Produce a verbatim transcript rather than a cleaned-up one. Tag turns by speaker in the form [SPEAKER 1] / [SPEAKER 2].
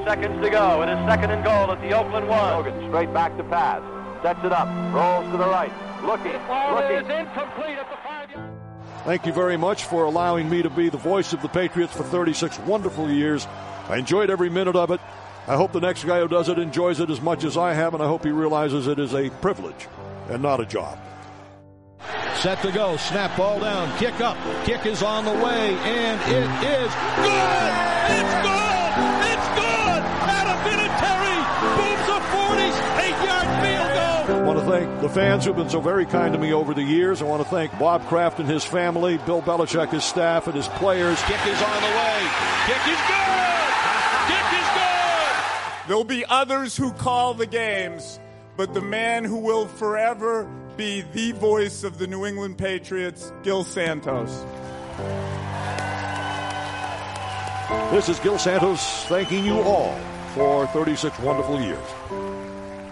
[SPEAKER 1] seconds to go. It is second and goal at the Oakland one.
[SPEAKER 2] Logan straight back to pass. Sets it up. Rolls to the right. Looking. Looking.
[SPEAKER 1] It is incomplete at the five-yard.
[SPEAKER 3] Thank you very much for allowing me to be the voice of the Patriots for thirty-six wonderful years. I enjoyed every minute of it. I hope the next guy who does it enjoys it as much as I have, and I hope he realizes it is a privilege and not a job.
[SPEAKER 4] Set to go. Snap ball down. Kick up. Kick is on the way, and it is good! It's good! It's good! Adam Vinatieri booms a forty-eight-yard field goal!
[SPEAKER 3] I want to thank the fans who've been so very kind to me over the years. I want to thank Bob Kraft and his family, Bill Belichick, his staff, and his players.
[SPEAKER 4] Kick is on the way. Kick is good! Kick is good!
[SPEAKER 5] There'll be others who call the games, but the man who will forever be the voice of the New England Patriots, Gil Santos.
[SPEAKER 3] This is Gil Santos thanking you all for thirty-six wonderful years.